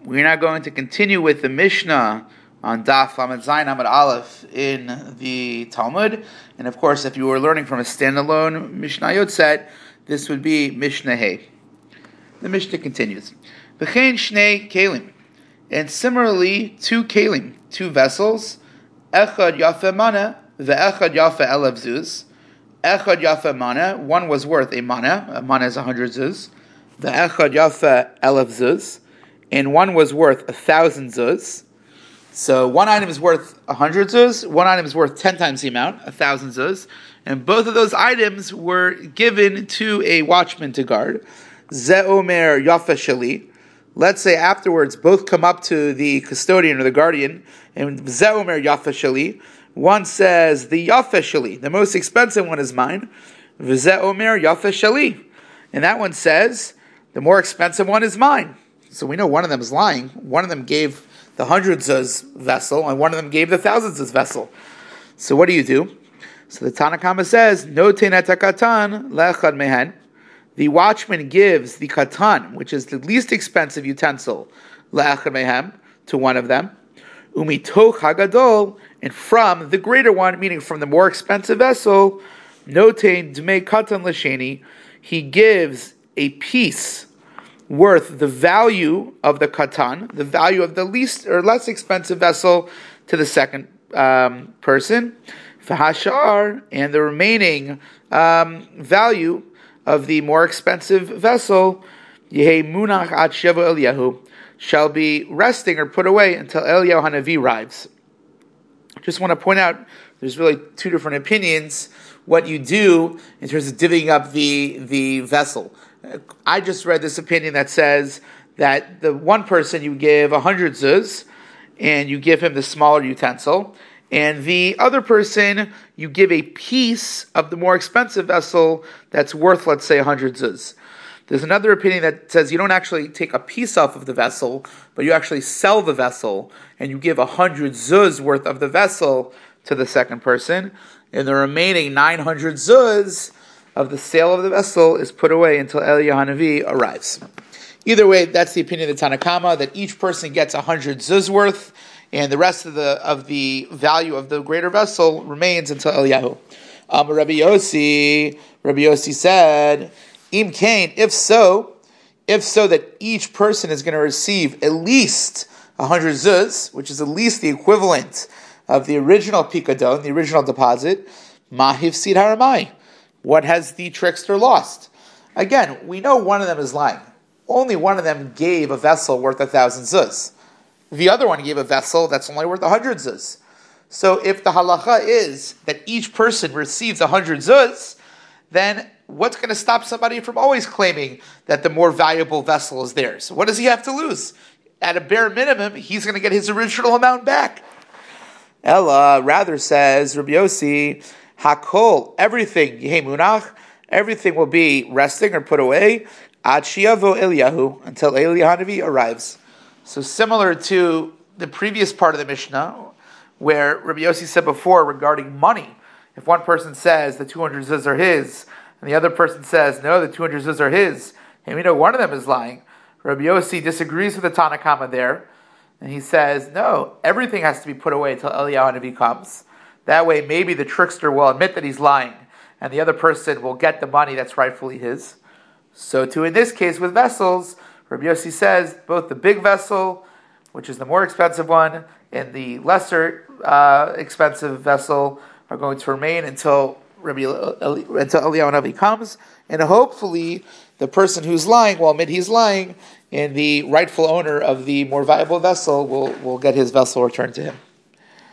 We're now going to continue with the Mishnah on Daf Lamed Zayin Amud Aleph in the Talmud. And of course, if you were learning from a standalone Mishnayot set, this would be Mishnah Hey. The Mishnah continues. V'chein shnei kelim. And similarly, two kelim, two vessels, echad yafe mana, ve'echad yafe elev zuz. Echad yafe mana, one was worth a mana is 100 zuz. Ve'echad yafe elev zuz. And one was worth 1,000 zuz. So one item is worth 100 zuz, one item is worth 10 times the amount, 1,000 zuz. And both of those items were given to a watchman to guard. Ze omer yafe sheli. Let's say afterwards both come up to the custodian or the guardian, and Ze omer yafe sheli. One says, the yafe sheli, the most expensive one is mine. Ze omer yafe sheli. And that one says, the more expensive one is mine. So we know one of them is lying. One of them gave the 100 zuz vessel, and one of them gave the 1,000 zuz vessel. So what do you do? So the Tanna Kama says, no tenet katan le'echad mehen. The watchman gives the katan, which is the least expensive utensil, le'echad mehem, to one of them. Umitoch hagadol, and from the greater one, meaning from the more expensive vessel, no tein dmei katan l'sheni, he gives a piece worth the value of the katan, the value of the least or less expensive vessel, to the second person. V'hashar, and the remaining value of the more expensive vessel, yehei munach ad sheva Eliyahu, shall be resting or put away until Eliyahu Hanavi arrives. Just want to point out, there's really two different opinions what you do in terms of divvying up the vessel. I just read this opinion that says that the one person you give 100 zuz, and you give him the smaller utensil, and the other person you give a piece of the more expensive vessel that's worth, let's say, 100 zuz. There's another opinion that says you don't actually take a piece off of the vessel, but you actually sell the vessel, and you give 100 zuz worth of the vessel to the second person, and the remaining 900 zuz of the sale of the vessel is put away until Eliyahu Hanavi arrives. Either way, that's the opinion of the Tanna Kama, that each person gets 100 zuz worth, and the rest of the value of the greater vessel remains until Eliyahu. Rabbi Yossi said, Im kain, if so that each person is going to receive at least 100 zuz, which is at least the equivalent of the original pikadon, the original deposit, ma hifsid haramai. What has the trickster lost? Again, we know one of them is lying. Only one of them gave a vessel worth 1,000 zuz. The other one gave a vessel that's only worth 100 zuz. So if the halacha is that each person receives 100 zuz, then what's going to stop somebody from always claiming that the more valuable vessel is theirs? What does he have to lose? At a bare minimum, he's going to get his original amount back. Ella rather says, Rabbi Yossi, Hakol, everything, Yehei Munach, everything will be resting or put away, Ad Shiavo Eliyahu, until Eliyahu Hanavi arrives. So similar to the previous part of the Mishnah, where Rabbi Yossi said before regarding money, if one person says the 200 zuz are his, and the other person says, no, the 200 zuz are his, and we know one of them is lying, Rabbi Yossi disagrees with the Tanna Kama there, and he says, no, everything has to be put away until Eliyahu Hanavi comes. That way, maybe the trickster will admit that he's lying, and the other person will get the money that's rightfully his. So, too, in this case with vessels, Rabbi Yossi says both the big vessel, which is the more expensive one, and the lesser expensive vessel are going to remain until Eliyahu Hanavi comes, and hopefully the person who's lying will admit he's lying, and the rightful owner of the more valuable vessel will get his vessel returned to him.